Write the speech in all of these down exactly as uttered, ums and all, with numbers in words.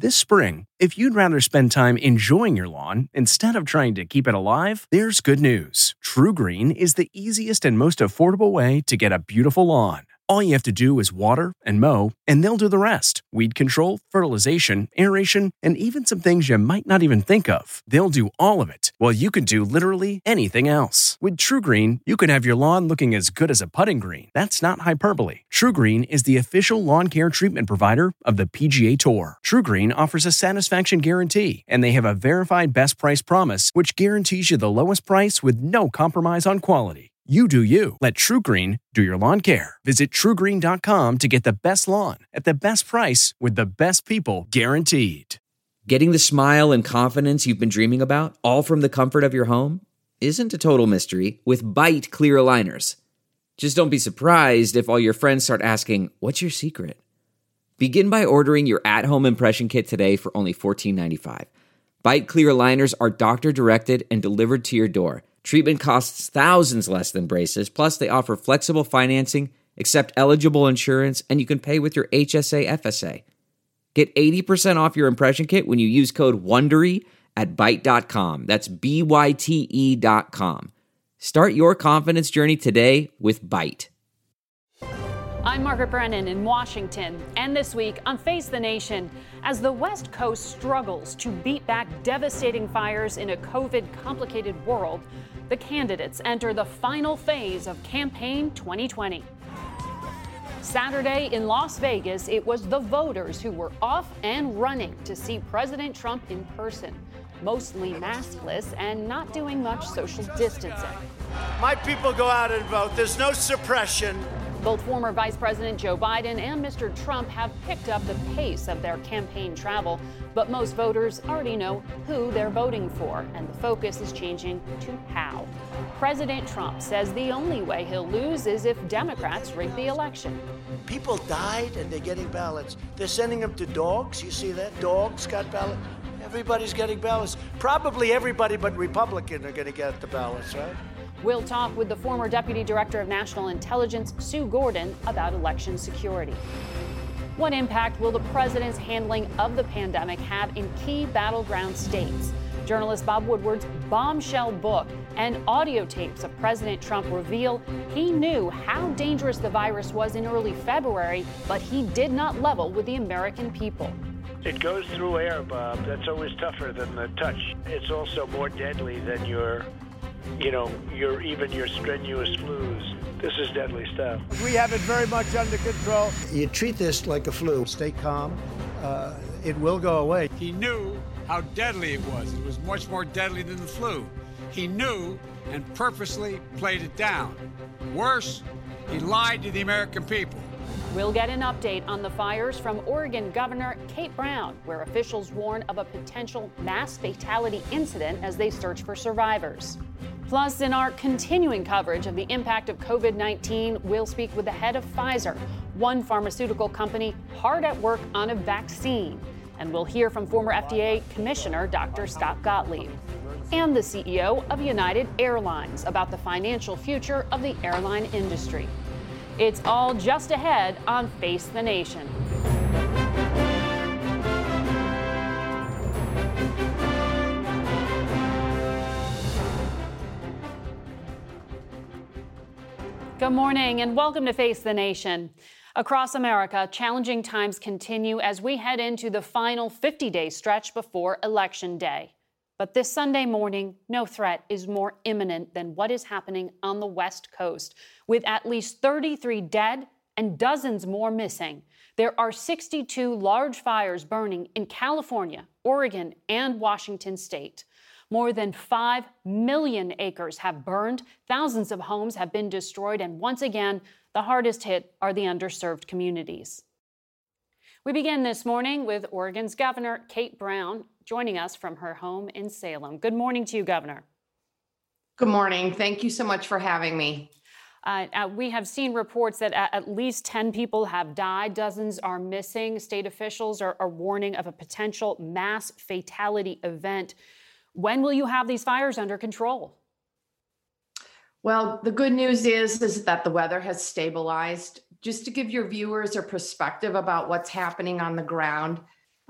This spring, if you'd rather spend time enjoying your lawn instead of trying to keep it alive, there's good news. TruGreen is the easiest and most affordable way to get a beautiful lawn. All you have to do is water and mow, and they'll do the rest. Weed control, fertilization, aeration, and even some things you might not even think of. They'll do all of it, while you can do literally anything else. With TruGreen, you can have your lawn looking as good as a putting green. That's not hyperbole. TruGreen is the official lawn care treatment provider of the P G A Tour. TruGreen offers a satisfaction guarantee, and they have a verified best price promise, which guarantees you the lowest price with no compromise on quality. You do you. Let TruGreen do your lawn care. Visit True Green dot com to get the best lawn at the best price with the best people guaranteed. Getting the smile and confidence you've been dreaming about, all from the comfort of your home, isn't a total mystery with Byte clear aligners. Just don't be surprised if all your friends start asking, "What's your secret?" Begin by ordering your at-home impression kit today for only fourteen ninety-five. Byte clear aligners are doctor-directed and delivered to your door. Treatment costs thousands less than braces, plus they offer flexible financing, accept eligible insurance, and you can pay with your H S A F S A. Get eighty percent off your impression kit when you use code WONDERY at byte dot com. That's B Y T E dot com. Start your confidence journey today with Byte. I'm Margaret Brennan in Washington, and this week on Face the Nation, as the West Coast struggles to beat back devastating fires in a COVID-complicated world, the candidates enter the final phase of Campaign twenty twenty. Saturday in Las Vegas, it was the voters who were off and running to see President Trump in person, mostly maskless and not doing much social distancing. My people go out and vote. There's no suppression. Both former Vice President Joe Biden and Mister Trump have picked up the pace of their campaign travel, but most voters already know who they're voting for, and the focus is changing to how. President Trump says the only way he'll lose is if Democrats rig the election. People died and they're getting ballots. They're sending them to dogs. You see that? Dogs got ballots. Everybody's getting ballots. Probably everybody but Republican are going to get the ballots, right? We'll talk with the former Deputy Director of National Intelligence, Sue Gordon, about election security. What impact will the president's handling of the pandemic have in key battleground states? Journalist Bob Woodward's bombshell book and audio tapes of President Trump reveal he knew how dangerous the virus was in early February, but he did not level with the American people. It goes through air, Bob. That's always tougher than the touch. It's also more deadly than your You know, your even your strenuous flus. This is deadly stuff. We have it very much under control. You treat this like a flu. Stay calm. Uh, it will go away. He knew how deadly it was. It was much more deadly than the flu. He knew and purposely played it down. Worse, he lied to the American people. We'll get an update on the fires from Oregon Governor Kate Brown, where officials warn of a potential mass fatality incident as they search for survivors. Plus, in our continuing coverage of the impact of COVID nineteen, we'll speak with the head of Pfizer, one pharmaceutical company hard at work on a vaccine. And we'll hear from former F D A Commissioner Doctor Scott Gottlieb and the C E O of United Airlines about the financial future of the airline industry. It's all just ahead on Face the Nation. Good morning and welcome to Face the Nation. Across America, challenging times continue as we head into the final fifty-day stretch before Election Day. But this Sunday morning, no threat is more imminent than what is happening on the West Coast, with at least thirty-three dead and dozens more missing. There are sixty-two large fires burning in California, Oregon, and Washington state. More than five million acres have burned, thousands of homes have been destroyed, and once again, the hardest hit are the underserved communities. We begin this morning with Oregon's Governor Kate Brown joining us from her home in Salem. Good morning to you, Governor. Good morning. Thank you so much for having me. Uh, uh, we have seen reports that at, at least ten people have died, dozens are missing. State officials are, are warning of a potential mass fatality event. When will you have these fires under control? Well, the good news is, is that the weather has stabilized. Just to give your viewers a perspective about what's happening on the ground,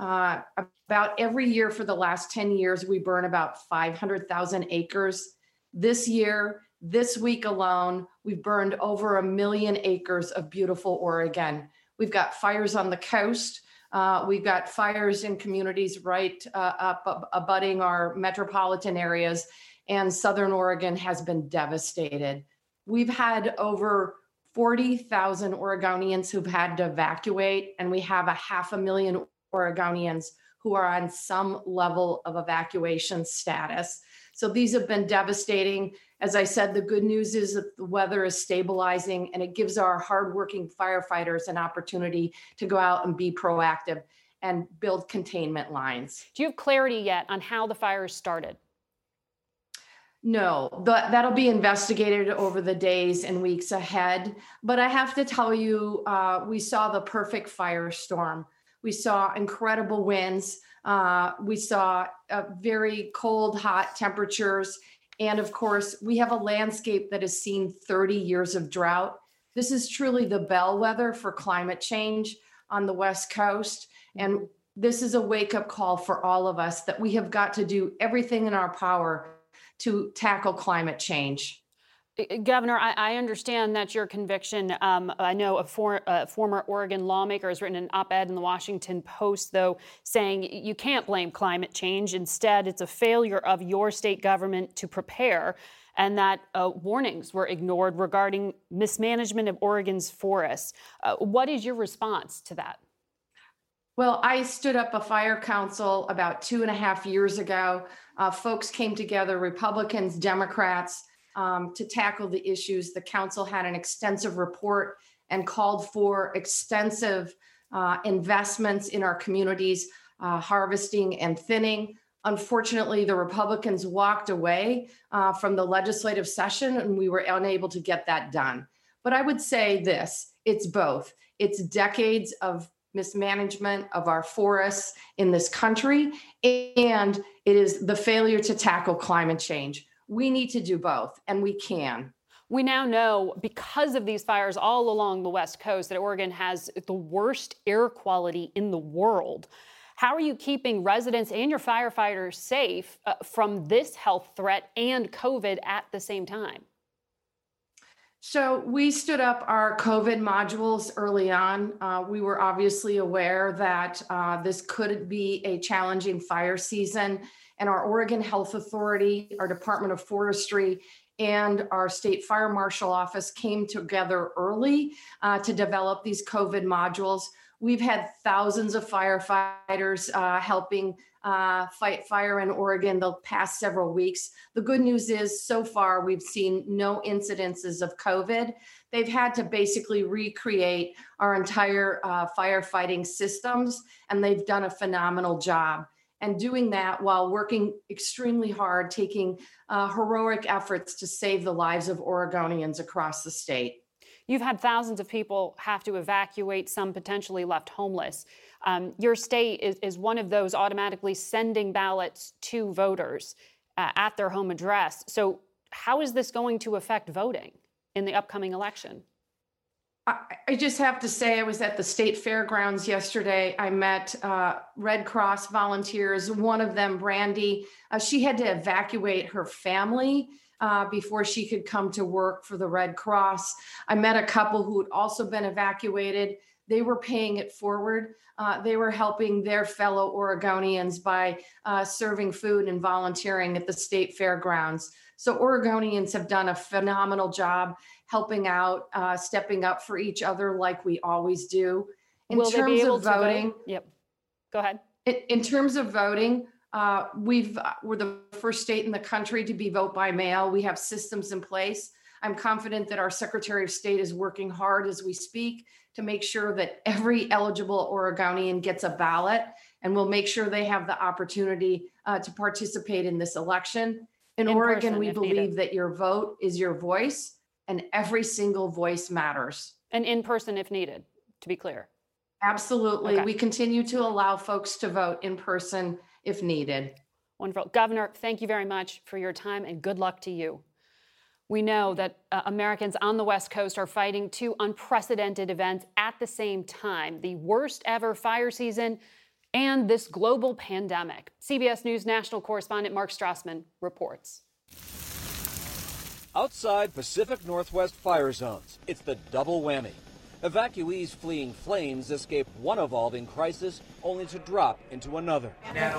Uh, about every year for the last ten years, we burn about five hundred thousand acres. This year, this week alone, we've burned over a million acres of beautiful Oregon. We've got fires on the coast. Uh, we've got fires in communities right uh, up, up abutting our metropolitan areas, and Southern Oregon has been devastated. We've had over forty thousand Oregonians who've had to evacuate, and we have a half a million Oregonians who are on some level of evacuation status. So these have been devastating. As I said, the good news is that the weather is stabilizing, and it gives our hardworking firefighters an opportunity to go out and be proactive and build containment lines. Do you have clarity yet on how the fires started? No, but that'll be investigated over the days and weeks ahead. But I have to tell you, uh, we saw the perfect firestorm. We saw incredible winds. Uh, we saw uh, very cold, hot temperatures. And of course, we have a landscape that has seen thirty years of drought. This is truly the bellwether for climate change on the West Coast. And this is a wake-up call for all of us that we have got to do everything in our power to tackle climate change. Governor, I, I understand that's your conviction. Um, I know a, for, a former Oregon lawmaker has written an op-ed in the Washington Post, though, saying you can't blame climate change. Instead, it's a failure of your state government to prepare, and that uh, warnings were ignored regarding mismanagement of Oregon's forests. Uh, what is your response to that? Well, I stood up a fire council about two and a half years ago. Uh, folks came together, Republicans, Democrats, Um, to tackle the issues. The council had an extensive report and called for extensive uh, investments in our communities, uh, harvesting and thinning. Unfortunately, the Republicans walked away uh, from the legislative session, and we were unable to get that done. But I would say this, it's both. It's decades of mismanagement of our forests in this country, and it is the failure to tackle climate change. We need to do both, and we can. We now know, because of these fires all along the West Coast, that Oregon has the worst air quality in the world. How are you keeping residents and your firefighters safe uh, from this health threat and COVID at the same time? So we stood up our COVID modules early on. Uh, we were obviously aware that uh, this could be a challenging fire season. And our Oregon Health Authority, our Department of Forestry, and our State Fire Marshal Office came together early uh, to develop these COVID modules. We've had thousands of firefighters uh, helping uh, fight fire in Oregon the past several weeks. The good news is, so far, we've seen no incidences of COVID. They've had to basically recreate our entire uh, firefighting systems, and they've done a phenomenal job. And doing that while working extremely hard, taking uh, heroic efforts to save the lives of Oregonians across the state. You've had thousands of people have to evacuate, some potentially left homeless. Um, your state is, is one of those automatically sending ballots to voters uh, at their home address. So how is this going to affect voting in the upcoming election? I just have to say, I was at the state fairgrounds yesterday. I met uh, Red Cross volunteers, one of them, Brandy. Uh, she had to evacuate her family uh, before she could come to work for the Red Cross. I met a couple who had also been evacuated. They were paying it forward. Uh, they were helping their fellow Oregonians by uh, serving food and volunteering at the state fairgrounds. So Oregonians have done a phenomenal job helping out, uh, stepping up for each other like we always do. In Will terms they be able of to voting, vote? Yep. Go ahead. In, in terms of voting, uh, we've uh, we're the first state in the country to be vote by mail. We have systems in place. I'm confident that our Secretary of State is working hard as we speak to make sure that every eligible Oregonian gets a ballot, and we'll make sure they have the opportunity uh, to participate in this election. In, in Oregon, person, we believe needed. that your vote is your voice, and every single voice matters. And in person if needed, to be clear. Absolutely. Okay. We continue to allow folks to vote in person if needed. Wonderful. Governor, thank you very much for your time, and good luck to you. We know that uh, Americans on the West Coast are fighting two unprecedented events at the same time: the worst ever fire season and this global pandemic. C B S News national correspondent Mark Strassman reports. Outside Pacific Northwest fire zones, it's the double whammy. Evacuees fleeing flames escape one evolving crisis only to drop into another.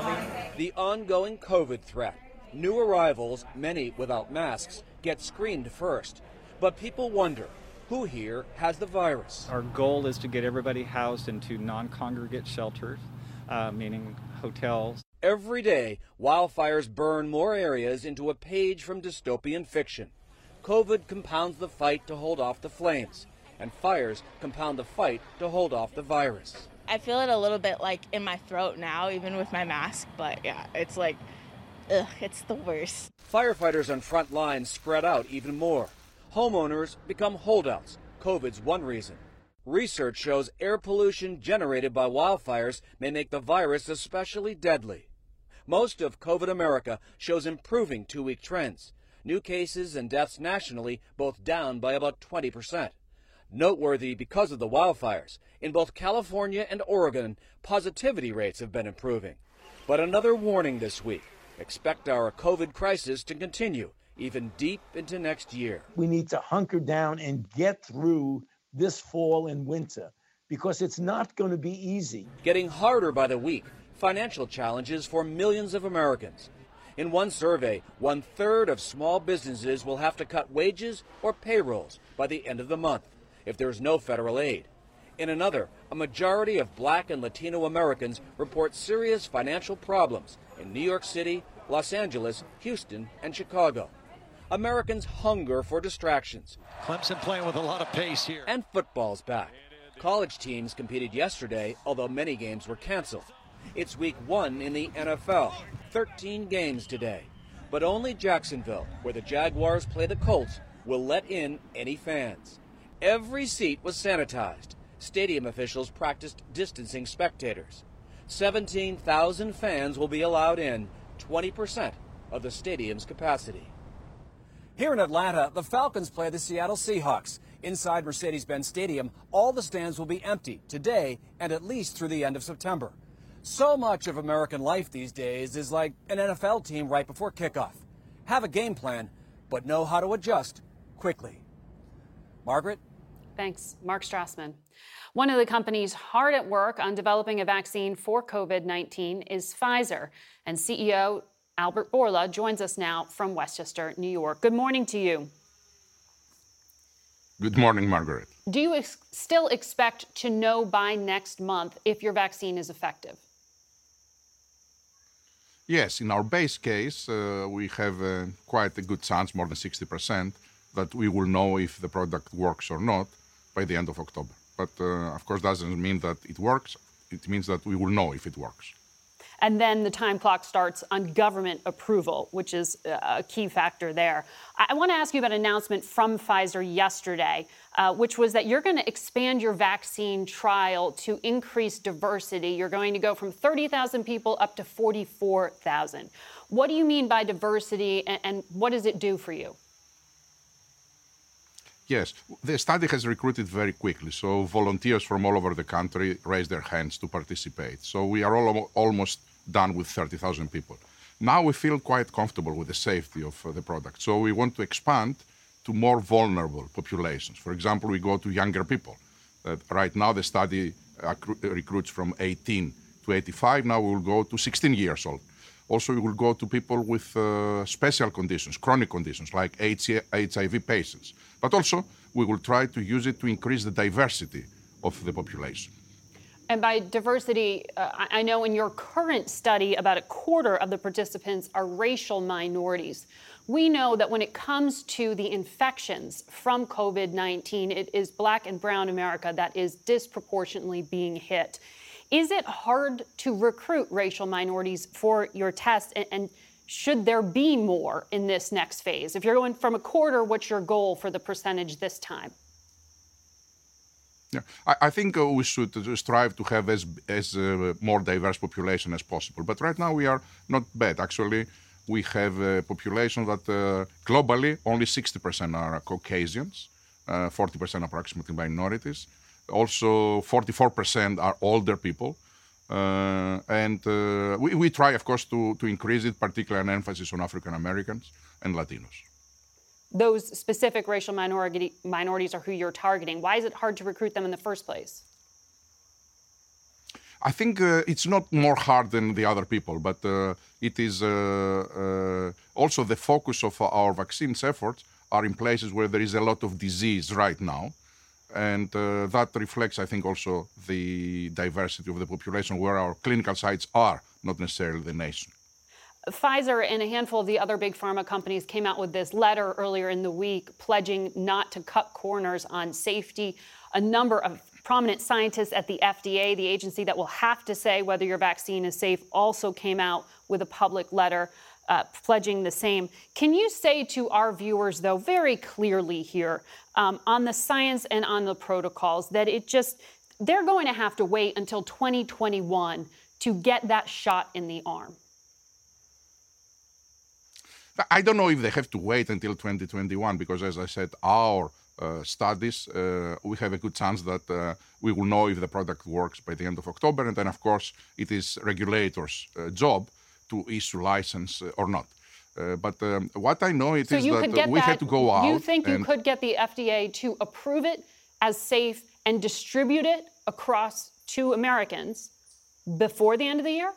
The ongoing COVID threat. New arrivals, many without masks, get screened first. But people wonder, who here has the virus? Our goal is to get everybody housed into non-congregate shelters, uh, meaning hotels. Every day, wildfires burn more areas into a page from dystopian fiction. COVID compounds the fight to hold off the flames, and fires compound the fight to hold off the virus. I feel it a little bit like in my throat now, even with my mask, but yeah, it's like, ugh, it's the worst. Firefighters on front lines spread out even more. Homeowners become holdouts. COVID's one reason. Research shows air pollution generated by wildfires may make the virus especially deadly. Most of COVID America shows improving two-week trends. New cases and deaths nationally both down by about twenty percent. Noteworthy because of the wildfires. In both California and Oregon, positivity rates have been improving. But another warning this week. Expect our COVID crisis to continue, even deep into next year. We need to hunker down and get through this fall and winter because it's not going to be easy. Getting harder by the week. Financial challenges for millions of Americans. In one survey, one-third of small businesses will have to cut wages or payrolls by the end of the month if there is no federal aid. In another, a majority of Black and Latino Americans report serious financial problems in New York City, Los Angeles, Houston, and Chicago. Americans hunger for distractions. Clemson playing with a lot of pace here. And football's back. College teams competed yesterday, although many games were canceled. It's week one in the N F L. thirteen games today. But only Jacksonville, where the Jaguars play the Colts, will let in any fans. Every seat was sanitized. Stadium officials practiced distancing spectators. seventeen thousand fans will be allowed in, twenty percent of the stadium's capacity. Here in Atlanta, the Falcons play the Seattle Seahawks. Inside Mercedes-Benz Stadium, all the stands will be empty today and at least through the end of September. So much of American life these days is like an N F L team right before kickoff. Have a game plan, but know how to adjust quickly. Margaret? Thanks, Mark Strassman. One of the companies hard at work on developing a vaccine for COVID nineteen is Pfizer, and C E O Albert Bourla joins us now from Westchester, New York. Good morning to you. Good morning, Margaret. Do you ex- still expect to know by next month if your vaccine is effective? Yes, in our base case, uh, we have uh, quite a good chance, more than sixty percent, that we will know if the product works or not by the end of October. But, uh, of course, doesn't mean that it works. It means that we will know if it works. And then the time clock starts on government approval, which is a key factor there. I want to ask you about an announcement from Pfizer yesterday, uh, which was that you're going to expand your vaccine trial to increase diversity. You're going to go from thirty thousand people up to forty-four thousand. What do you mean by diversity, and, and what does it do for you? Yes, the study has recruited very quickly, so volunteers from all over the country raised their hands to participate. So we are all, almost done with thirty thousand people. Now we feel quite comfortable with the safety of uh, the product, so we want to expand to more vulnerable populations. For example, we go to younger people. Uh, right now the study uh, recruits from eighteen to eighty-five, now we will go to sixteen years old. Also, we will go to people with uh, special conditions, chronic conditions, like H I V patients. But also, we will try to use it to increase the diversity of the population. And by diversity, uh, I know in your current study, about a quarter of the participants are racial minorities. We know that when it comes to the infections from COVID nineteen, it is Black and brown America that is disproportionately being hit. Is it hard to recruit racial minorities for your test, and, and should there be more in this next phase? If you're going from a quarter, what's your goal for the percentage this time? Yeah, I, I think uh, we should uh, strive to have as as uh, more diverse population as possible. But right now we are not bad. Actually, we have a population that uh, globally only sixty percent are Caucasians, uh, forty percent approximately minorities. Also, forty-four percent are older people. Uh, and uh, we, we try, of course, to, to increase it, particularly an emphasis on African Americans and Latinos. Those specific racial minority, minorities are who you're targeting. Why is it hard to recruit them in the first place? I think uh, it's not more hard than the other people, but uh, it is uh, uh, also the focus of our vaccines efforts are in places where there is a lot of disease right now. And uh, that reflects, I think, also the diversity of the population where our clinical sites are, not necessarily the nation. Pfizer and a handful of the other big pharma companies came out with this letter earlier in the week pledging not to cut corners on safety. A number of prominent scientists at the F D A, the agency that will have to say whether your vaccine is safe, also came out with a public letter uh, pledging the same. Can you say to our viewers, though, very clearly here um, on the science and on the protocols that it just, they're going to have to wait until twenty twenty-one to get that shot in the arm? I don't know if they have to wait until twenty twenty-one because, as I said, our uh, studies, uh, we have a good chance that uh, we will know if the product works by the end of October. And then, of course, it is regulators' uh, job to issue license uh, or not. Uh, but um, what I know it so is you that could get we that, have to go out. You think you and could get the F D A to approve it as safe and distribute it across to Americans before the end of the year?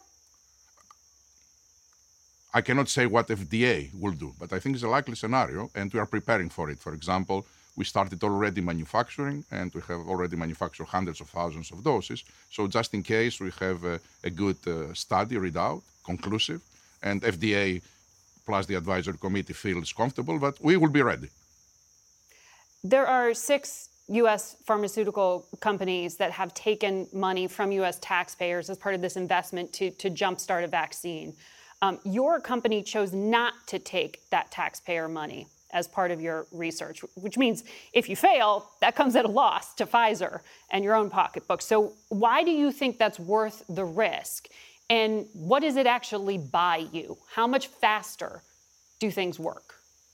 I cannot say what F D A will do, but I think it's a likely scenario, and we are preparing for it. For example, we started already manufacturing, and we have already manufactured hundreds of thousands of doses. So just in case we have a, a good uh, study readout, conclusive, and F D A plus the advisory committee feels comfortable, but we will be ready. There are six U S pharmaceutical companies that have taken money from U S taxpayers as part of this investment to, to jumpstart a vaccine. Um, your company chose not to take that taxpayer money as part of your research, which means if you fail, that comes at a loss to Pfizer and your own pocketbook. So why do you think that's worth the risk? And what does it actually buy you? How much faster do things work?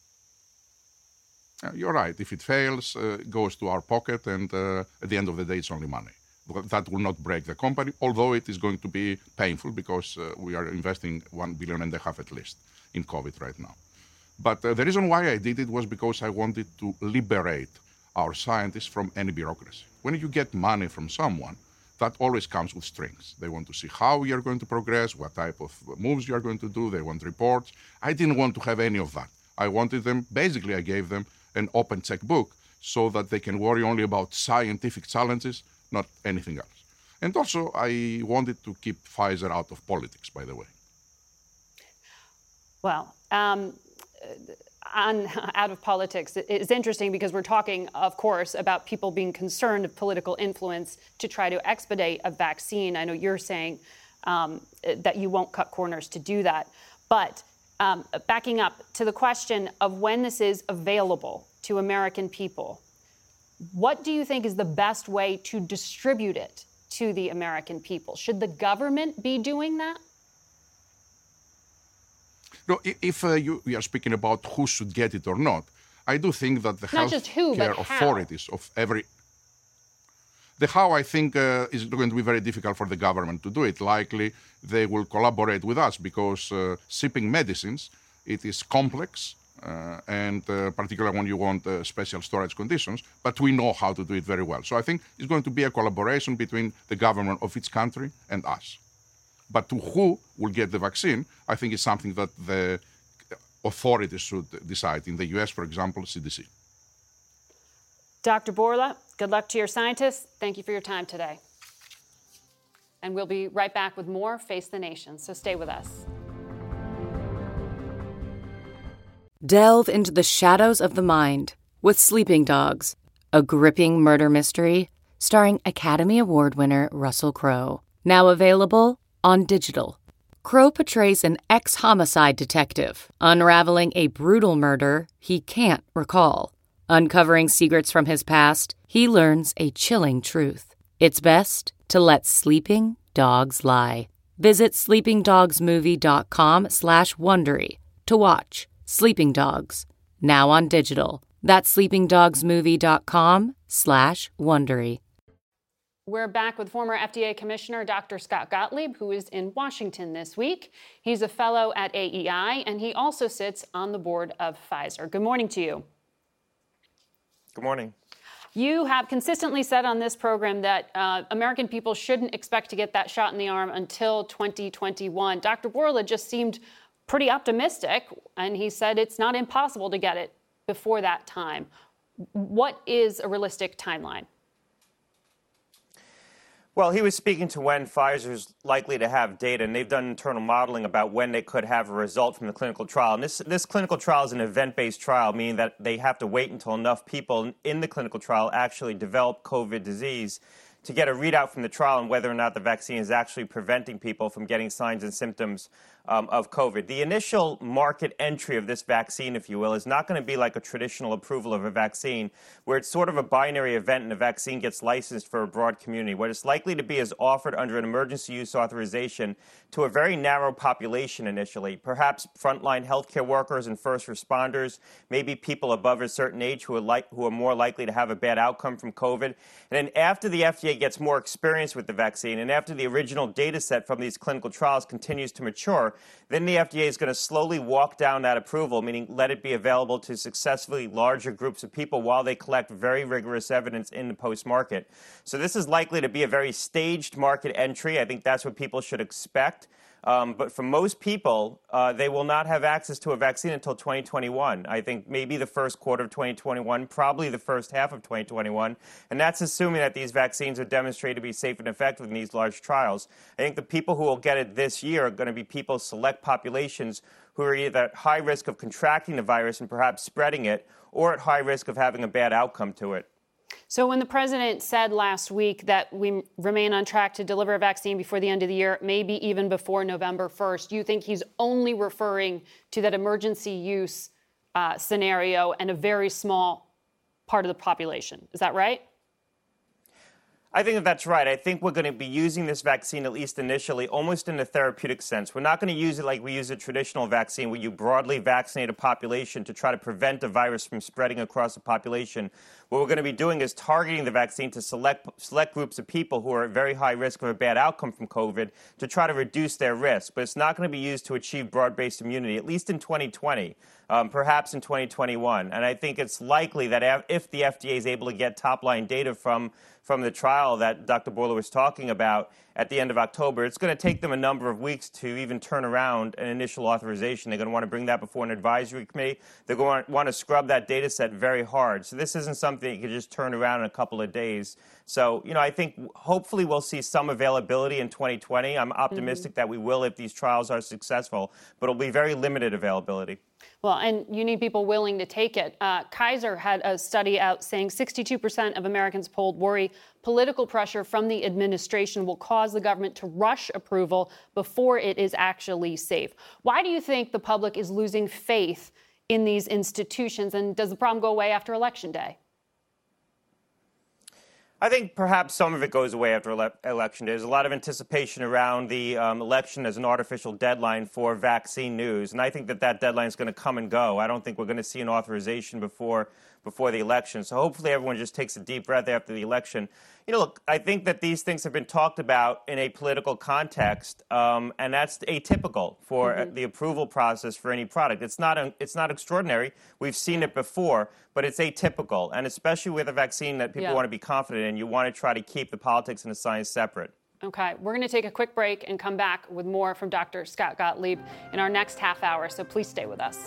Uh, you're right. If it fails, uh, it goes to our pocket, and uh, at the end of the day, it's only money. That will not break the company, although it is going to be painful because uh, we are investing one billion and a half at least in COVID right now. But uh, the reason why I did it was because I wanted to liberate our scientists from any bureaucracy. When you get money from someone, that always comes with strings. They want to see how you are going to progress, what type of moves you are going to do. They want reports. I didn't want to have any of that. I wanted them, basically I gave them an open checkbook so that they can worry only about scientific challenges, not anything else. And also, I wanted to keep Pfizer out of politics, by the way. Well, um, on, out of politics, it's interesting because we're talking, of course, about people being concerned of political influence to try to expedite a vaccine. I know you're saying um, that you won't cut corners to do that. But um, backing up to the question of when this is available to American people, what do you think is the best way to distribute it to the American people? Should the government be doing that? No, if uh, you, you are speaking about who should get it or not, I do think that the Not just who, healthcare but how. authorities of every... The how, I think, uh, is going to be very difficult for the government to do it. Likely, they will collaborate with us because uh, shipping medicines, it is complex, uh, and uh, particularly when you want uh, special storage conditions, but we know how to do it very well. So I think it's going to be a collaboration between the government of each country and us. But to who will get the vaccine, I think is something that the authorities should decide. In the U S, for example, C D C. Doctor Bourla, good luck to your scientists. Thank you for your time today. And we'll be right back with more Face the Nation, so stay with us. Delve into the shadows of the mind with Sleeping Dogs, a gripping murder mystery starring Academy Award winner Russell Crowe. Now available on digital. Crowe portrays an ex-homicide detective unraveling a brutal murder he can't recall. Uncovering secrets from his past, he learns a chilling truth. It's best to let sleeping dogs lie. Visit sleepingdogsmovie.com slash Wondery to watch Sleeping Dogs, now on digital. That's sleepingdogsmovie.com slash Wondery. We're back with former F D A Commissioner Doctor Scott Gottlieb, who is in Washington this week. He's a fellow at A E I, and he also sits on the board of Pfizer. Good morning to you. Good morning. You have consistently said on this program that uh, American people shouldn't expect to get that shot in the arm until twenty twenty-one. Doctor Bourla just seemed pretty optimistic, and he said it's not impossible to get it before that time. What is a realistic timeline? Well, he was speaking to when Pfizer's likely to have data, and they've done internal modeling about when they could have a result from the clinical trial. And this, this clinical trial is an event-based trial, meaning that they have to wait until enough people in the clinical trial actually develop COVID disease to get a readout from the trial on whether or not the vaccine is actually preventing people from getting signs and symptoms um, of COVID. The initial market entry of this vaccine, if you will, is not going to be like a traditional approval of a vaccine, where it's sort of a binary event and the vaccine gets licensed for a broad community. What it's likely to be is offered under an emergency use authorization to a very narrow population initially, perhaps frontline healthcare workers and first responders, maybe people above a certain age who are, like, who are more likely to have a bad outcome from COVID. And then after the F D A gets more experience with the vaccine and after the original data set from these clinical trials continues to mature, then the F D A is going to slowly walk down that approval, meaning let it be available to successfully larger groups of people while they collect very rigorous evidence in the post-market. So this is likely to be a very staged market entry. I think that's what people should expect. Um, but for most people, uh, they will not have access to a vaccine until twenty twenty-one. I think maybe the first quarter of twenty twenty-one, probably the first half of twenty twenty-one. And that's assuming that these vaccines are demonstrated to be safe and effective in these large trials. I think the people who will get it this year are going to be people, select populations who are either at high risk of contracting the virus and perhaps spreading it, or at high risk of having a bad outcome to it. So when the president said last week that we remain on track to deliver a vaccine before the end of the year, maybe even before November first, you think he's only referring to that emergency use uh, scenario and a very small part of the population? Is that right? I think that that's right. I think we're going to be using this vaccine, at least initially, almost in a therapeutic sense. We're not going to use it like we use a traditional vaccine where you broadly vaccinate a population to try to prevent a virus from spreading across the population. What we're going to be doing is targeting the vaccine to select select groups of people who are at very high risk of a bad outcome from COVID to try to reduce their risk. But it's not going to be used to achieve broad-based immunity, at least in twenty twenty, um, perhaps in twenty twenty-one. And I think it's likely that if the F D A is able to get top-line data from from the trial that Doctor Bourla was talking about at the end of October, it's going to take them a number of weeks to even turn around an initial authorization. They're going to want to bring that before an advisory committee. They're going to want to scrub that data set very hard. So this isn't something you can just turn around in a couple of days. So, you know, I think hopefully we'll see some availability in twenty twenty. I'm optimistic mm-hmm. that we will if these trials are successful, but it'll be very limited availability. Well, and you need people willing to take it. Uh, Kaiser had a study out saying sixty-two percent of Americans polled worry political pressure from the administration will cause the government to rush approval before it is actually safe. Why do you think the public is losing faith in these institutions, and does the problem go away after Election Day? I think perhaps some of it goes away after ele- Election Day. There's a lot of anticipation around the um, election as an artificial deadline for vaccine news, and I think that that deadline is going to come and go. I don't think we're going to see an authorization before before the election. So hopefully everyone just takes a deep breath after the election. You know, look, I think that these things have been talked about in a political context, um, and that's atypical for mm-hmm. the approval process for any product. It's not a, it's not extraordinary. We've seen it before, but it's atypical, and especially with a vaccine that people yeah. want to be confident in, you want to try to keep the politics and the science separate. Okay, we're going to take a quick break and come back with more from Doctor Scott Gottlieb in our next half hour, so please stay with us.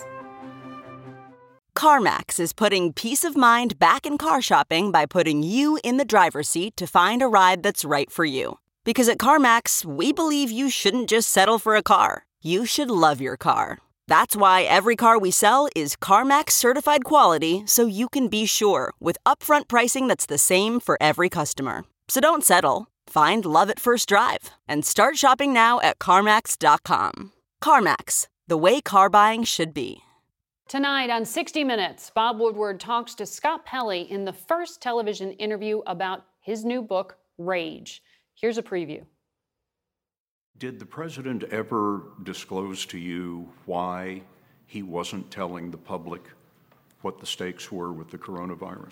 CarMax is putting peace of mind back in car shopping by putting you in the driver's seat to find a ride that's right for you. Because at CarMax, we believe you shouldn't just settle for a car. You should love your car. That's why every car we sell is CarMax certified quality, so you can be sure with upfront pricing that's the same for every customer. So don't settle. Find love at first drive and start shopping now at CarMax dot com. CarMax, the way car buying should be. Tonight on sixty minutes, Bob Woodward talks to Scott Pelley in the first television interview about his new book, Rage. Here's a preview. Did the president ever disclose to you why he wasn't telling the public what the stakes were with the coronavirus?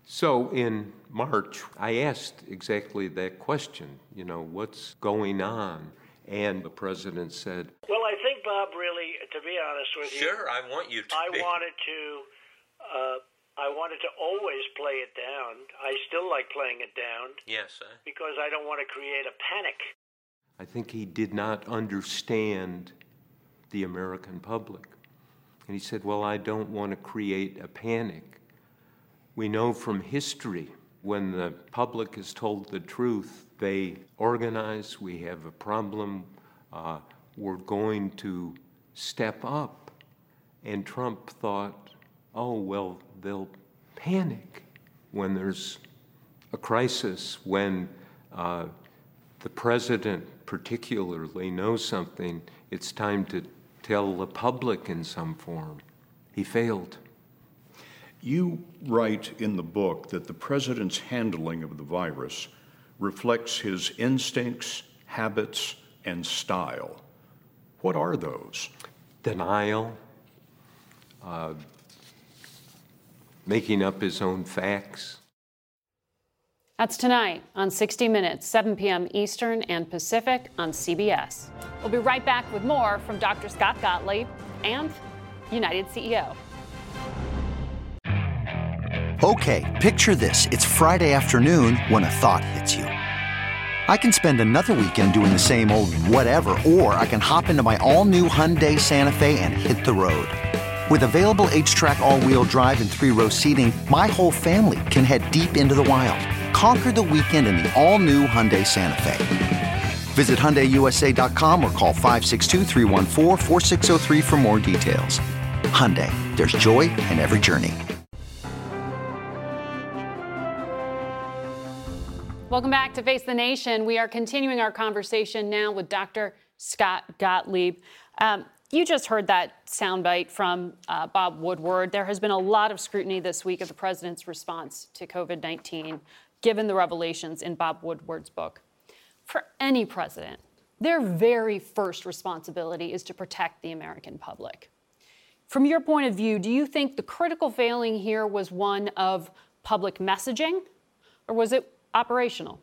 So in March, I asked exactly that question, you know, what's going on? And the president said, Well, I think, Bob, really, to be honest with you... Sure, I want you to I be. wanted to... Uh, I wanted to always play it down. I still like playing it down. Yes, sir. Because I don't want to create a panic. I think he did not understand the American public. And he said, well, I don't want to create a panic. We know from history, when the public is told the truth, they organize, we have a problem, uh, we're going to step up. And Trump thought, oh, well, they'll panic when there's a crisis, when uh, the president particularly knows something, it's time to tell the public in some form. He failed. You write in the book that the president's handling of the virus reflects his instincts, habits, and style. What are those? Denial, uh, making up his own facts. That's tonight on sixty minutes, seven p.m. Eastern and Pacific on C B S. We'll be right back with more from Doctor Scott Gottlieb and United C E O. Okay, picture this. It's Friday afternoon when a thought hits you. I can spend another weekend doing the same old whatever, or I can hop into my all-new Hyundai Santa Fe and hit the road. With available H-Track all-wheel drive and three-row seating, my whole family can head deep into the wild. Conquer the weekend in the all-new Hyundai Santa Fe. Visit Hyundai U S A dot com or call five six two, three one four, four six zero three for more details. Hyundai, there's joy in every journey. Welcome back to Face the Nation. We are continuing our conversation now with Doctor Scott Gottlieb. Um, you just heard that soundbite from uh, Bob Woodward. There has been a lot of scrutiny this week of the president's response to covid nineteen, given the revelations in Bob Woodward's book. For any president, their very first responsibility is to protect the American public. From your point of view, do you think the critical failing here was one of public messaging, or was it operational?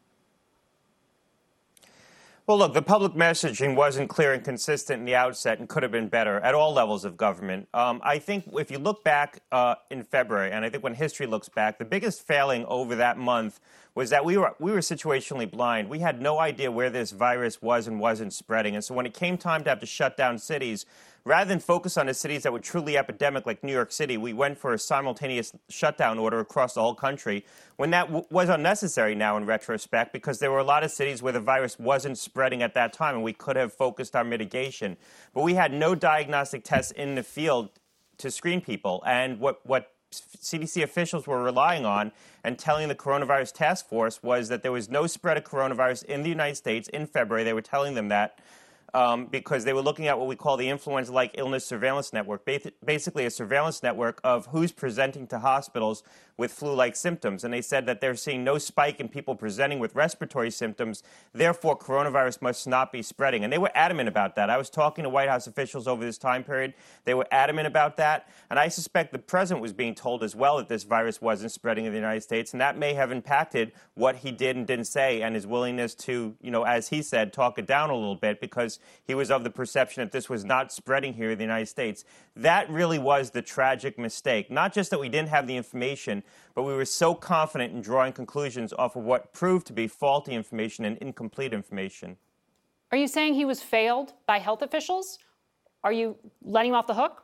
Well, look, the public messaging wasn't clear and consistent in the outset and could have been better at all levels of government. Um, I think if you look back uh, in February, and I think when history looks back, the biggest failing over that month was that we were we were situationally blind. We had no idea where this virus was and wasn't spreading. And so when it came time to have to shut down cities, rather than focus on the cities that were truly epidemic, like New York City, we went for a simultaneous shutdown order across the whole country, when that w- was unnecessary now in retrospect, because there were a lot of cities where the virus wasn't spreading at that time, and we could have focused our mitigation. But we had no diagnostic tests in the field to screen people. And what, what C D C officials were relying on and telling the coronavirus task force was that there was no spread of coronavirus in the United States in February. They were telling them that. Um, because they were looking at what we call the influenza-like illness surveillance network, basically a surveillance network of who's presenting to hospitals with flu-like symptoms. And they said that they're seeing no spike in people presenting with respiratory symptoms, therefore coronavirus must not be spreading. And they were adamant about that. I was talking to White House officials over this time period. They were adamant about that. And I suspect the president was being told as well that this virus wasn't spreading in the United States. And that may have impacted what he did and didn't say and his willingness to, you know, as he said, talk it down a little bit, because he was of the perception that this was not spreading here in the United States. That really was the tragic mistake. Not just that we didn't have the information, but we were so confident in drawing conclusions off of what proved to be faulty information and incomplete information. Are you saying he was failed by health officials? Are you letting him off the hook?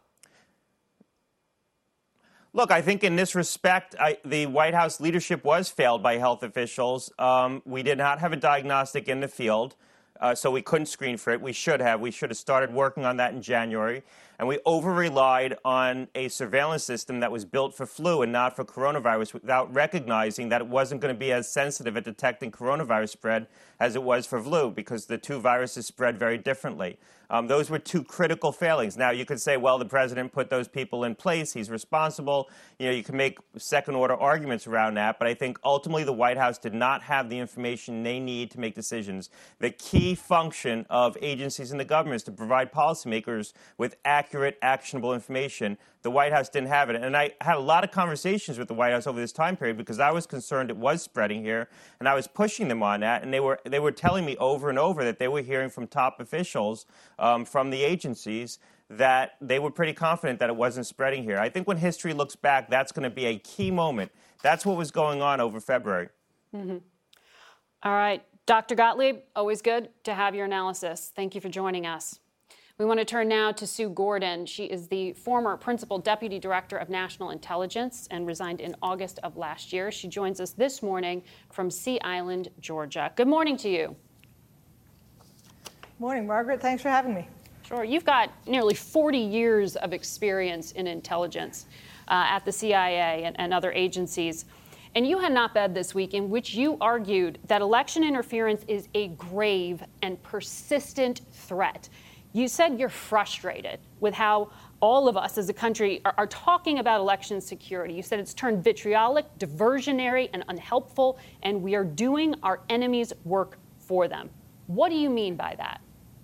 Look, I think in this respect, I, the White House leadership was failed by health officials. Um, we did not have a diagnostic in the field. Uh, so we couldn't screen for it. We should have. We should have started working on that in January. And we over-relied on a surveillance system that was built for flu and not for coronavirus, without recognizing that it wasn't going to be as sensitive at detecting coronavirus spread as it was for flu, because the two viruses spread very differently. Um, those were two critical failings. Now, you could say, well, the president put those people in place. He's responsible. You know, you can make second-order arguments around that. But I think ultimately the White House did not have the information they need to make decisions. The key key function of agencies in the government is to provide policymakers with accurate, actionable information. The White House didn't have it. And I had a lot of conversations with the White House over this time period because I was concerned it was spreading here, and I was pushing them on that. And they were they were telling me over and over that they were hearing from top officials um, from the agencies that they were pretty confident that it wasn't spreading here. I think when history looks back, that's going to be a key moment. That's what was going on over February. Mm-hmm. All right. Doctor Gottlieb, always good to have your analysis. Thank you for joining us. We want to turn now to Sue Gordon. She is the former Principal Deputy Director of National Intelligence and resigned in August of last year. She joins us this morning from Sea Island, Georgia. Good morning to you. Morning, Margaret. Thanks for having me. Sure. You've got nearly forty years of experience in intelligence uh, at the C I A and, and other agencies. And you had an op-ed this week in which you argued that election interference is a grave and persistent threat. You said you're frustrated with how all of us as a country are, are talking about election security. You said it's turned vitriolic, diversionary, and unhelpful, and we are doing our enemies' work for them. What do you mean by that?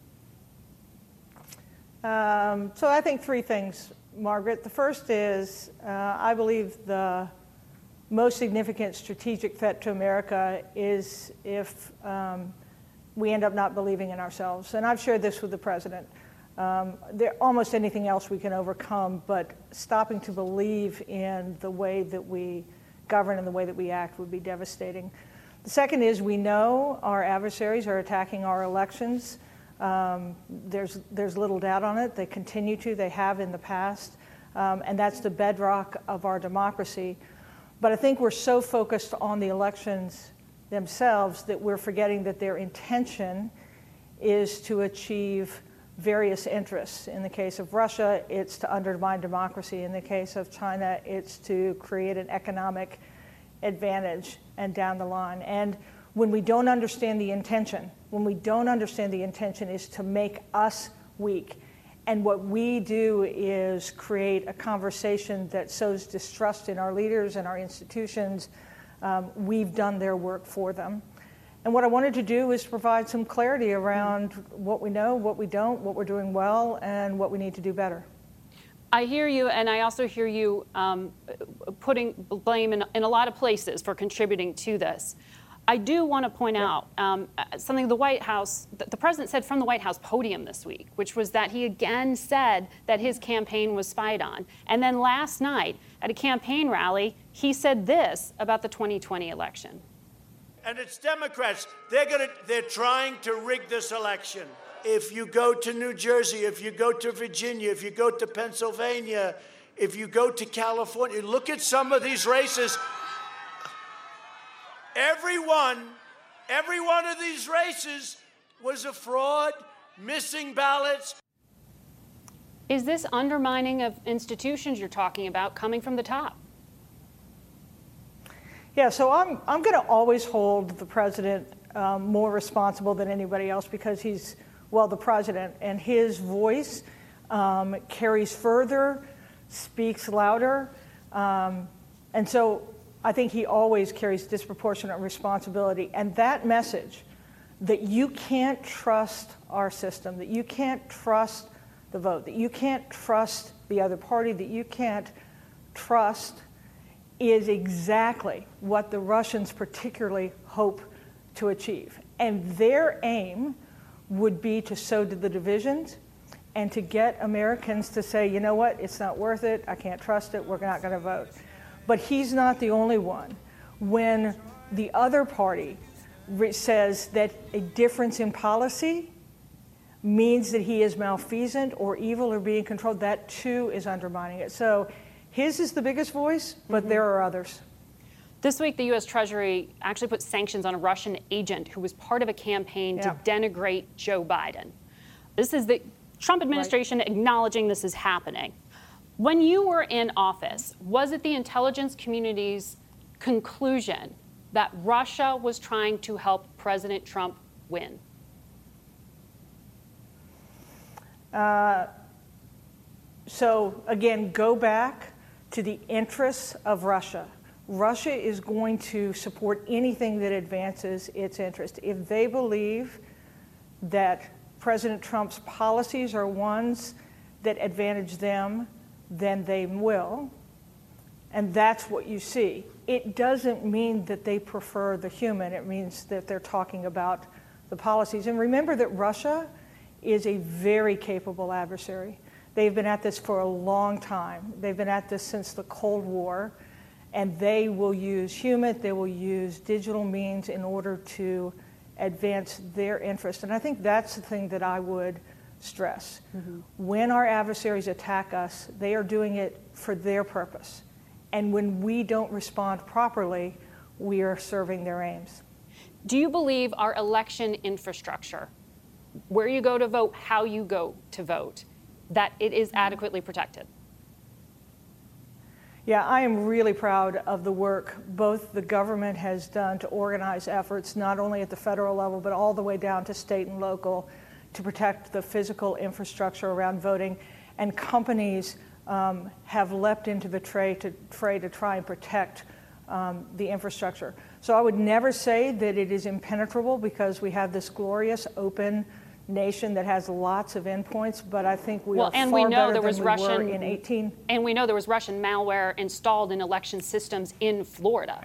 Um, so I think three things, Margaret. The first is uh, I believe the most significant strategic threat to America is if um, we end up not believing in ourselves. And I've shared this with the president. Um, there almost anything else we can overcome, but stopping to believe in the way that we govern and the way that we act would be devastating. The second is we know our adversaries are attacking our elections. Um, there's there's little doubt on it. They continue to. They have in the past. Um, and that's the bedrock of our democracy. But I think we're so focused on the elections themselves that we're forgetting that their intention is to achieve various interests. In the case of Russia, it's to undermine democracy. In the case of China, it's to create an economic advantage and down the line. And when we don't understand the intention, when we don't understand the intention is to make us weak. And what we do is create a conversation that sows distrust in our leaders and our institutions. Um, we've done their work for them. And what I wanted to do is provide some clarity around what we know, what we don't, what we're doing well, and what we need to do better. I hear you, and I also hear you um, putting blame in, in a lot of places for contributing to this. I do want to point yeah. out um, something the White House, the president said from the White House podium this week, which was that he again said that his campaign was spied on. And then last night at a campaign rally, he said this about the twenty twenty election. And it's Democrats. They're gonna, they're trying to rig this election. If you go to New Jersey, if you go to Virginia, if you go to Pennsylvania, if you go to California, look at some of these races. Every one, every one of these races was a fraud, missing ballots. Is this undermining of institutions you're talking about coming from the top? Yeah, so I'm I'm going to always hold the president um, more responsible than anybody else because he's, well, the president, and his voice um, carries further, speaks louder, um, and so I think he always carries disproportionate responsibility. And that message that you can't trust our system, that you can't trust the vote, that you can't trust the other party, that you can't trust is exactly what the Russians particularly hope to achieve. And their aim would be to sow to the divisions and to get Americans to say, you know what, it's not worth it, I can't trust it, we're not going to vote. But he's not the only one. When the other party re- says that a difference in policy means that he is malfeasant or evil or being controlled, that too is undermining it. So his is the biggest voice, but mm-hmm. there are others. This week, the U S Treasury actually put sanctions on a Russian agent who was part of a campaign yeah. to denigrate Joe Biden. This is the Trump administration right. acknowledging this is happening. When you were in office, was it the intelligence community's conclusion that Russia was trying to help President Trump win? Uh, so, again, go back to the interests of Russia. Russia is going to support anything that advances its interest. If they believe that President Trump's policies are ones that advantage them, then they will. And that's what you see. It doesn't mean that they prefer the human. It means that they're talking about the policies. And remember that Russia is a very capable adversary. They've been at this for a long time. They've been at this since the Cold War, and they will use human, they will use digital means in order to advance their interest. And I think that's the thing that I would stress. Mm-hmm. When our adversaries attack us, they are doing it for their purpose. And when we don't respond properly, we are serving their aims. Do you believe our election infrastructure, where you go to vote, how you go to vote, that it is adequately protected? Yeah, I am really proud of the work both the government has done to organize efforts, not only at the federal level, but all the way down to state and local, to protect the physical infrastructure around voting. And companies um, have leapt into the fray to, fray to try and protect um, the infrastructure. So I would never say that it is impenetrable, because we have this glorious open nation that has lots of endpoints, but I think we well, are and far we know better there was than we Russian, were in eighteen. And we know there was Russian malware installed in election systems in Florida.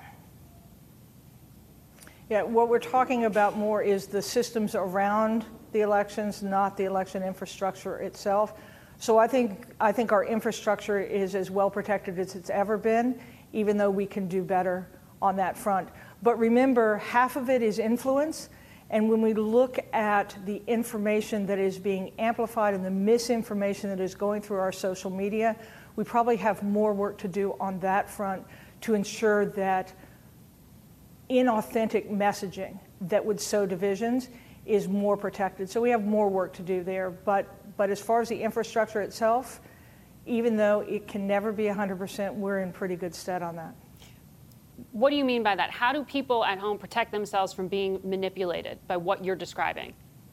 Yeah, what we're talking about more is the systems around the elections, not the election infrastructure itself. So I think I think our infrastructure is as well protected as it's ever been, even though we can do better on that front. But remember, half of it is influence. And when we look at the information that is being amplified and the misinformation that is going through our social media, we probably have more work to do on that front to ensure that inauthentic messaging that would sow divisions is more protected. So we have more work to do there. But, but as far as the infrastructure itself, even though it can never be one hundred percent, we're in pretty good stead on that. What do you mean by that? How do people at home protect themselves from being manipulated by what you're describing?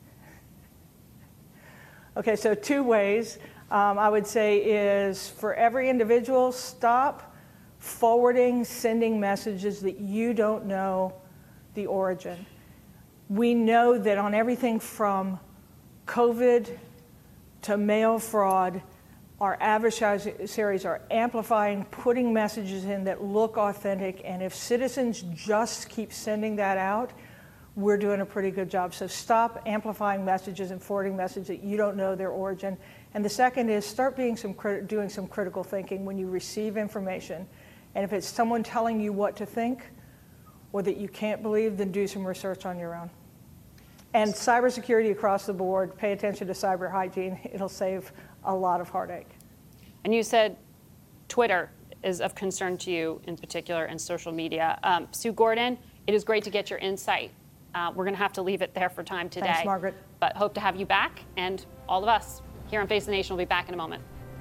Okay, so two ways um, I would say is for every individual, stop forwarding, sending messages that you don't know the origin. We know that on everything from COVID to mail fraud, our adversaries are amplifying, putting messages in that look authentic, and if citizens just keep sending that out, we're doing a pretty good job. So stop amplifying messages and forwarding messages that you don't know their origin. And the second is start being some crit- doing some critical thinking when you receive information. And if it's someone telling you what to think or that you can't believe, then do some research on your own. And cybersecurity across the board, pay attention to cyber hygiene. It'll save a lot of heartache. And you said Twitter is of concern to you in particular, and social media. Um, Sue Gordon, it is great to get your insight. Uh, we're going to have to leave it there for time today. Thanks, Margaret. But hope to have you back, and all of us here on Face the Nation will be back in a moment.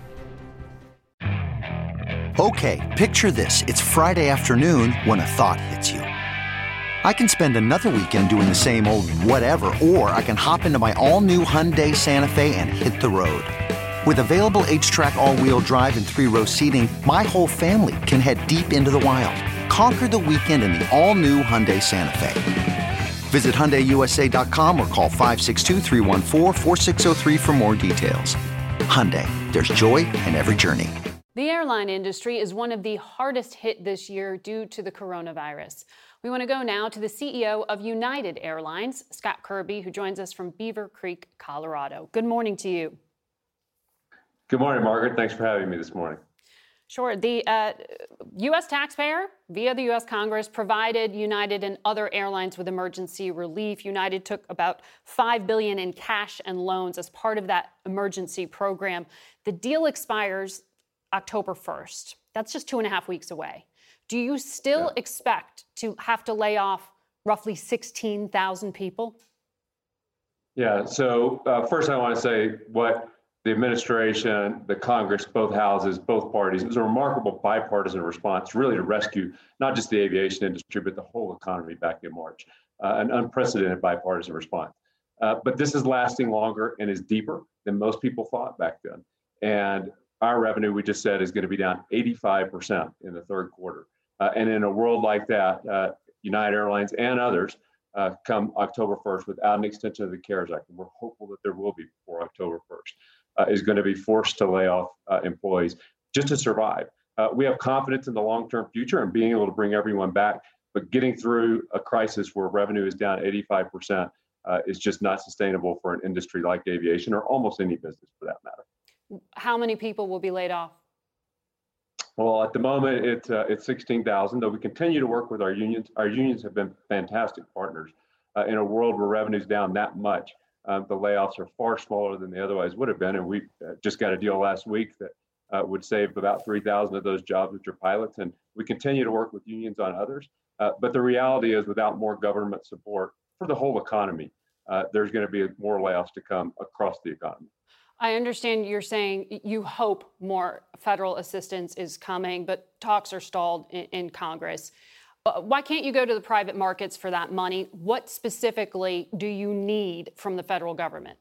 Okay, picture this. It's Friday afternoon when a thought hits you. I can spend another weekend doing the same old whatever, or I can hop into my all-new Hyundai Santa Fe and hit the road. With available H-Track all-wheel drive and three-row seating, my whole family can head deep into the wild. Conquer the weekend in the all-new Hyundai Santa Fe. Visit Hyundai U S A dot com or call five six two, three one four, four six zero three for more details. Hyundai, there's joy in every journey. The airline industry is one of the hardest hit this year due to the coronavirus. We want to go now to the C E O of United Airlines, Scott Kirby, who joins us from Beaver Creek, Colorado. Good morning to you. Good morning, Margaret. Thanks for having me this morning. Sure. The uh, U S taxpayer, via the U S Congress, provided United and other airlines with emergency relief. United took about five billion dollars in cash and loans as part of that emergency program. The deal expires October first. That's just two and a half weeks away. Do you still yeah. expect to have to lay off roughly sixteen thousand people? Yeah. So uh, first I want to say what the administration, the Congress, both houses, both parties, it was a remarkable bipartisan response really to rescue not just the aviation industry, but the whole economy back in March. Uh, an unprecedented bipartisan response. Uh, but this is lasting longer and is deeper than most people thought back then. And our revenue, we just said, is going to be down eighty-five percent in the third quarter. Uh, and in a world like that, uh, United Airlines and others uh, come October first without an extension of the CARES Act, and we're hopeful that there will be before October first, uh, is going to be forced to lay off uh, employees just to survive. Uh, we have confidence in the long-term future and being able to bring everyone back, but getting through a crisis where revenue is down eighty-five percent uh, is just not sustainable for an industry like aviation or almost any business for that matter. How many people will be laid off? Well, at the moment, it's uh, it's sixteen thousand, though we continue to work with our unions. Our unions have been fantastic partners. Uh, in a world where revenue's down that much, um, the layoffs are far smaller than they otherwise would have been. And we uh, just got a deal last week that uh, would save about three thousand of those jobs, which are pilots. And we continue to work with unions on others. Uh, but the reality is, without more government support for the whole economy, uh, there's going to be more layoffs to come across the economy. I understand you're saying you hope more federal assistance is coming, but talks are stalled in, in Congress. Uh, why can't you go to the private markets for that money? What specifically do you need from the federal government?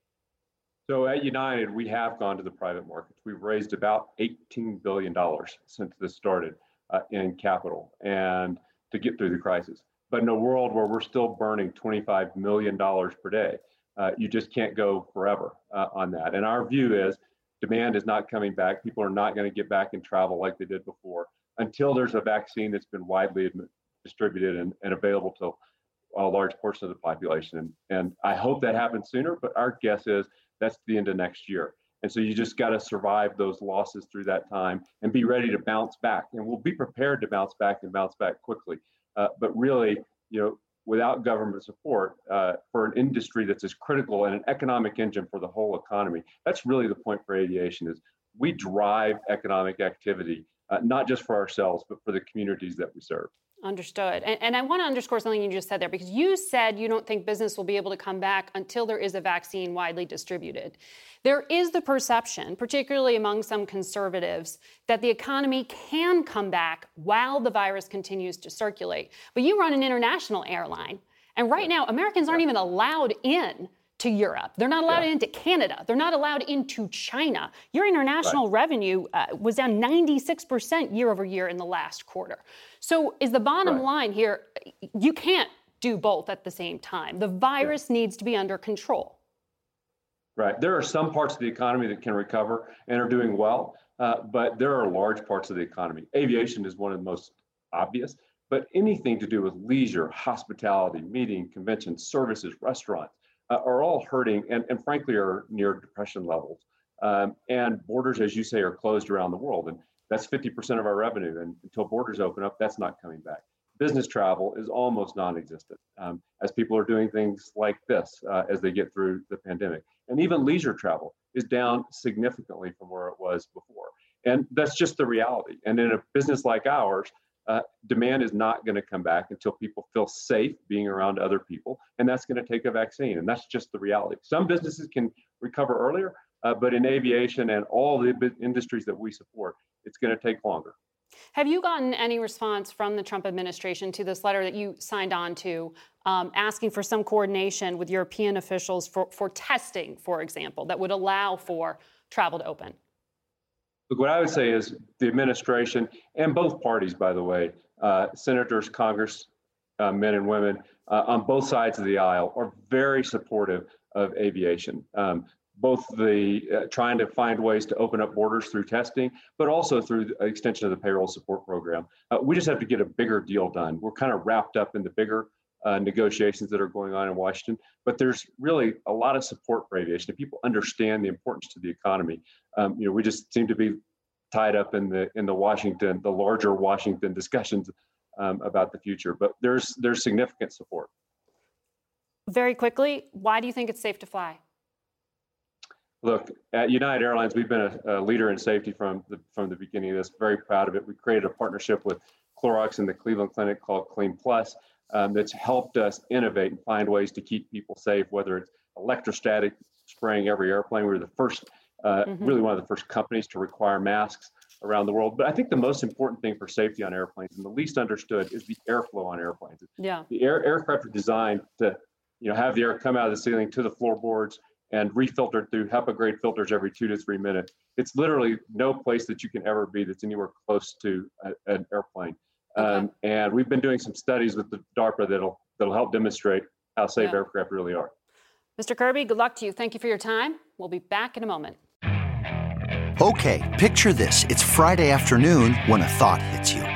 So at United, we have gone to the private markets. We've raised about eighteen billion dollars since this started uh, in capital and to get through the crisis. But in a world where we're still burning twenty-five million dollars per day, uh, you just can't go forever uh, on that. And our view is demand is not coming back. People are not going to get back in travel like they did before until there's a vaccine that's been widely distributed and, and available to a large portion of the population. And, and I hope that happens sooner, but our guess is that's the end of next year. And so you just got to survive those losses through that time and be ready to bounce back. And we'll be prepared to bounce back and bounce back quickly. Uh, but really, you know, without government support uh, for an industry that's as critical and an economic engine for the whole economy, that's really the point for aviation is we drive economic activity, uh, not just for ourselves, but for the communities that we serve. Understood. And, and I want to underscore something you just said there, because you said you don't think business will be able to come back until there is a vaccine widely distributed. There is the perception, particularly among some conservatives, that the economy can come back while the virus continues to circulate. But you run an international airline, and right now Americans aren't even allowed in to Europe. They're not allowed yeah. into Canada. They're not allowed into China. Your international right. revenue uh, was down ninety-six percent year over year in the last quarter. So is the bottom right. line here, you can't do both at the same time. The virus yeah. needs to be under control. Right. There are some parts of the economy that can recover and are doing well, uh, but there are large parts of the economy. Aviation is one of the most obvious, but anything to do with leisure, hospitality, meeting, conventions, services, restaurants, Uh, are all hurting and, and frankly are near depression levels. Um, and borders, as you say, are closed around the world. And that's fifty percent of our revenue. And until borders open up, that's not coming back. Business travel is almost non-existent um, as people are doing things like this uh, as they get through the pandemic. And even leisure travel is down significantly from where it was before. And that's just the reality. And in a business like ours, Uh, demand is not going to come back until people feel safe being around other people, and that's going to take a vaccine, and that's just the reality. Some businesses can recover earlier, uh, but in aviation and all the b- industries that we support, it's going to take longer. Have you gotten any response from the Trump administration to this letter that you signed on to, um, asking for some coordination with European officials for, for testing, for example, that would allow for travel to open? Look, what I would say is the administration and both parties, by the way, uh, senators, Congress, uh, men and women uh, on both sides of the aisle are very supportive of aviation. Um, both the uh, trying to find ways to open up borders through testing, but also through the extension of the payroll support program. Uh, we just have to get a bigger deal done. We're kind of wrapped up in the bigger uh, negotiations that are going on in Washington, but there's really a lot of support for aviation. If people understand the importance to the economy, um, you know, we just seem to be tied up in the in the Washington, the larger Washington discussions um, about the future. But there's there's significant support. Very quickly, why do you think it's safe to fly? Look, at United Airlines, we've been a, a leader in safety from the from the beginning of this. Very proud of it. We created a partnership with Clorox and the Cleveland Clinic called Clean Plus um, that's helped us innovate and find ways to keep people safe, whether it's electrostatic spraying every airplane. We were the first, uh, mm-hmm. really one of the first companies to require masks around the world. But I think the most important thing for safety on airplanes and the least understood is the airflow on airplanes. Yeah. The air, aircraft are designed to, you know, have the air come out of the ceiling to the floorboards and refiltered through HEPA grade filters every two to three minutes. It's literally no place that you can ever be that's anywhere close to a, an airplane. Okay. Um, and we've been doing some studies with the DARPA that'll that'll help demonstrate how safe Yeah. aircraft really are. Mister Kirby, good luck to you. Thank you for your time. We'll be back in a moment. Okay, picture this. It's Friday afternoon when a thought hits you.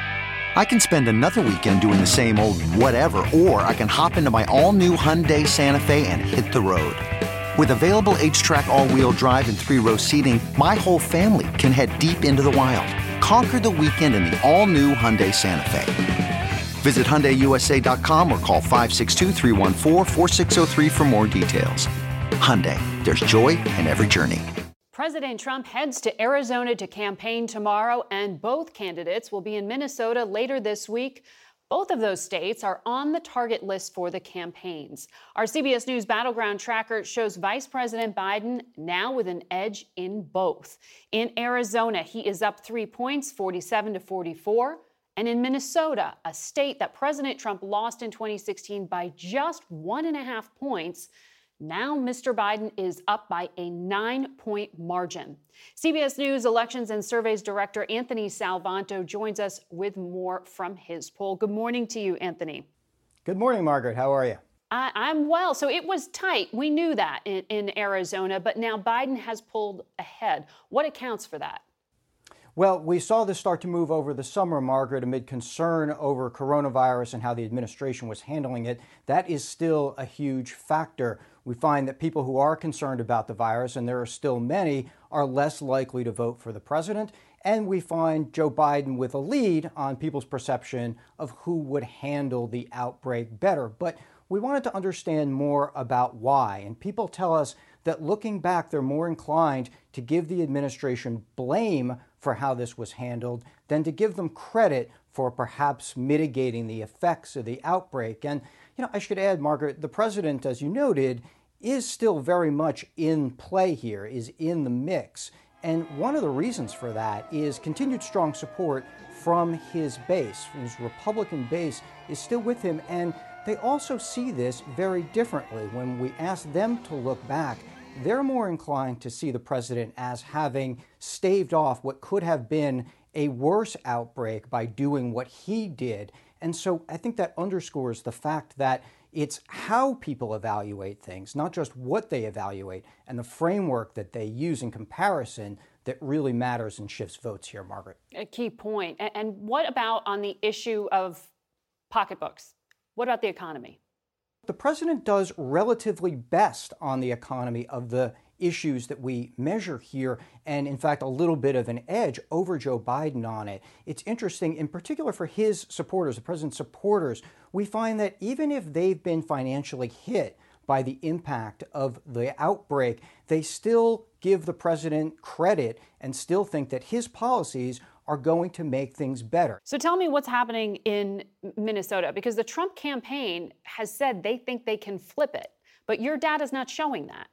I can spend another weekend doing the same old whatever, or I can hop into my all-new Hyundai Santa Fe and hit the road. With available H-Track all-wheel drive and three-row seating, my whole family can head deep into the wild. Conquer the weekend in the all-new Hyundai Santa Fe. Visit Hyundai U S A dot com or call five six two, three one four, four six zero three for more details. Hyundai, there's joy in every journey. President Trump heads to Arizona to campaign tomorrow, and both candidates will be in Minnesota later this week. Both of those states are on the target list for the campaigns. Our C B S News Battleground Tracker shows Vice President Biden now with an edge in both. In Arizona, he is up three points, forty-seven to forty-four. And in Minnesota, a state that President Trump lost in twenty sixteen by just one and a half points, now Mister Biden is up by a nine-point margin. C B S News Elections and Surveys Director Anthony Salvanto joins us with more from his poll. Good morning to you, Anthony. Good morning, Margaret. How are you? I, I'm well. So it was tight. We knew that in, in Arizona, but now Biden has pulled ahead. What accounts for that? Well, we saw this start to move over the summer, Margaret, amid concern over coronavirus and how the administration was handling it. That is still a huge factor. We find that people who are concerned about the virus, and there are still many, are less likely to vote for the president. And we find Joe Biden with a lead on people's perception of who would handle the outbreak better. But we wanted to understand more about why. And people tell us that looking back, they're more inclined to give the administration blame for how this was handled than to give them credit for perhaps mitigating the effects of the outbreak. And, you know, I should add, Margaret, the president, as you noted, is still very much in play here, is in the mix. And one of the reasons for that is continued strong support from his base. His Republican base is still with him, and they also see this very differently. When we ask them to look back, they're more inclined to see the president as having staved off what could have been a worse outbreak by doing what he did. And so I think that underscores the fact that it's how people evaluate things, not just what they evaluate, and the framework that they use in comparison that really matters and shifts votes here, Margaret. A key point. And what about on the issue of pocketbooks? What about the economy? The president does relatively best on the economy of the issues that we measure here, and in fact, a little bit of an edge over Joe Biden on it. It's interesting, in particular for his supporters, the president's supporters, we find that even if they've been financially hit by the impact of the outbreak, they still give the president credit and still think that his policies are going to make things better. So tell me what's happening in Minnesota, because the Trump campaign has said they think they can flip it, but your data's not showing that.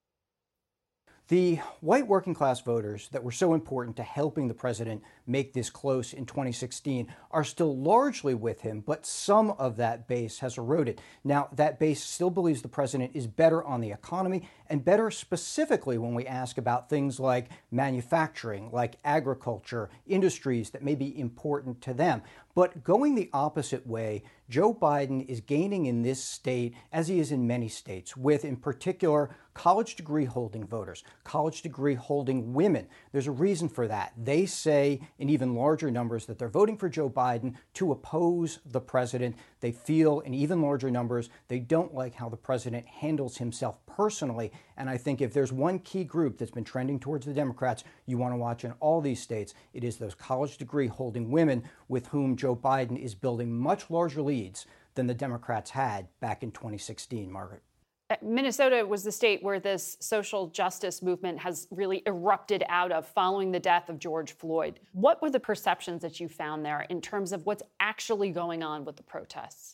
The white working class voters that were so important to helping the president make this close in twenty sixteen are still largely with him, but some of that base has eroded. Now, that base still believes the president is better on the economy, and better specifically when we ask about things like manufacturing, like agriculture, industries that may be important to them. But going the opposite way, Joe Biden is gaining in this state, as he is in many states, with, in particular, college degree holding voters, college degree holding women. There's a reason for that. They say in even larger numbers that they're voting for Joe Biden to oppose the president. They feel in even larger numbers they don't like how the president handles himself personally. And I think if there's one key group that's been trending towards the Democrats you want to watch in all these states, it is those college degree holding women with whom Joe Biden is building much larger leads than the Democrats had back in twenty sixteen, Margaret. Minnesota was the state where this social justice movement has really erupted out of following the death of George Floyd. What were the perceptions that you found there in terms of what's actually going on with the protests?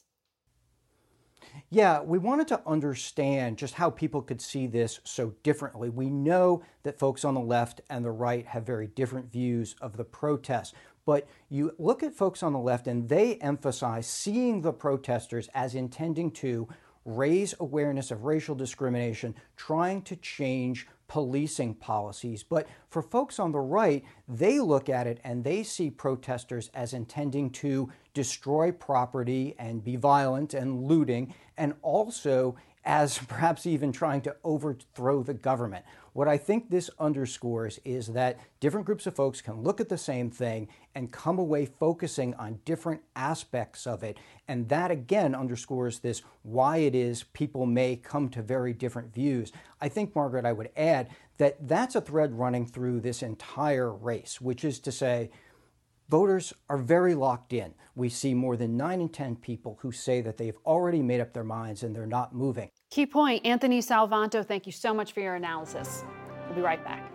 Yeah, we wanted to understand just how people could see this so differently. We know that folks on the left and the right have very different views of the protests. But you look at folks on the left and they emphasize seeing the protesters as intending to raise awareness of racial discrimination, trying to change policing policies. But for folks on the right, they look at it and they see protesters as intending to destroy property and be violent and looting, and also as perhaps even trying to overthrow the government. What I think this underscores is that different groups of folks can look at the same thing and come away focusing on different aspects of it. And that again underscores this, why it is people may come to very different views. I think, Margaret, I would add that that's a thread running through this entire race, which is to say, voters are very locked in. We see more than nine in ten people who say that they've already made up their minds and they're not moving. Key point. Anthony Salvanto, thank you so much for your analysis. We'll be right back.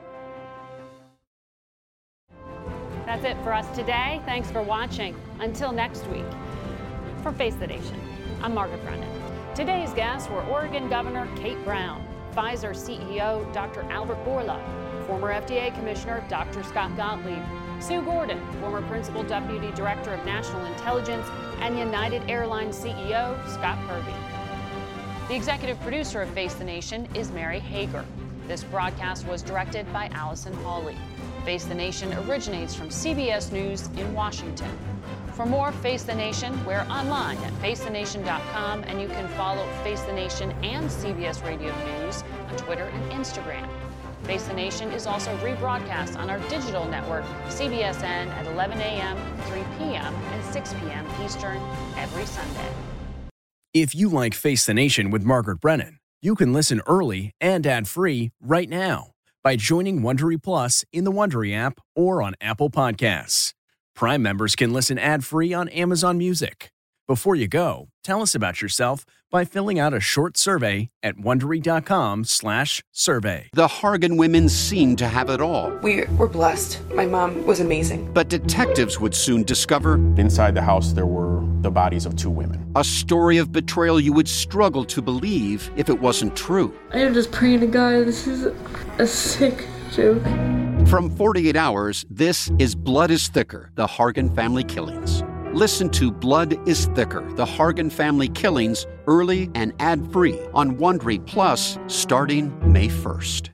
That's it for us today. Thanks for watching. Until next week. From Face the Nation, I'm Margaret Brennan. Today's guests were Oregon Governor Kate Brown, Pfizer C E O Doctor Albert Bourla, former F D A Commissioner Doctor Scott Gottlieb, Sue Gordon, former Principal Deputy Director of National Intelligence, and United Airlines C E O Scott Kirby. The executive producer of Face the Nation is Mary Hager. This broadcast was directed by Allison Hawley. Face the Nation originates from C B S News in Washington. For more Face the Nation, we're online at face the nation dot com, and you can follow Face the Nation and C B S Radio News on Twitter and Instagram. Face the Nation is also rebroadcast on our digital network, C B S N, at eleven a.m., three p.m., and six p.m. Eastern every Sunday. If you like Face the Nation with Margaret Brennan, you can listen early and ad-free right now by joining Wondery Plus in the Wondery app or on Apple Podcasts. Prime members can listen ad-free on Amazon Music. Before you go, tell us about yourself by filling out a short survey at Wondery.com slash survey. The Hargan women seemed to have it all. We were blessed. My mom was amazing. But detectives would soon discover... Inside the house, there were the bodies of two women. A story of betrayal you would struggle to believe if it wasn't true. I am just praying to God, this is a sick joke. From forty-eight hours, this is Blood is Thicker, the Hargan family killings. Listen to Blood is Thicker, the Hargan family killings, early and ad-free on Wondery Plus starting May first.